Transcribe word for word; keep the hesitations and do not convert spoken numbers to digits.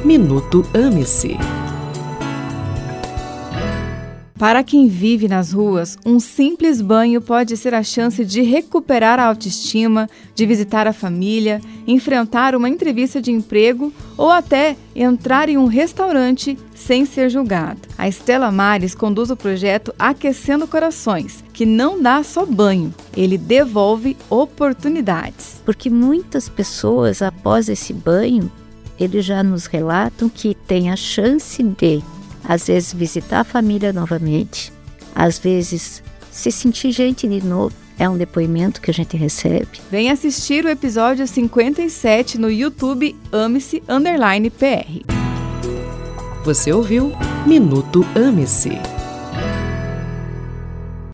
Minuto Ame-se. Para quem vive nas ruas, um simples banho pode ser a chance de recuperar a autoestima, de visitar a família, enfrentar uma entrevista de emprego ou até entrar em um restaurante sem ser julgado. A Estela Mares conduz o projeto Aquecendo Corações, que não dá só banho, ele devolve oportunidades. Porque muitas pessoas, após esse banho, eles já nos relatam que têm a chance de às vezes visitar a família novamente, às vezes se sentir gente de novo. É um depoimento que a gente recebe. Vem assistir o episódio cinquenta e sete no YouTube Ame-se underline P R. Você ouviu Minuto Ame-se.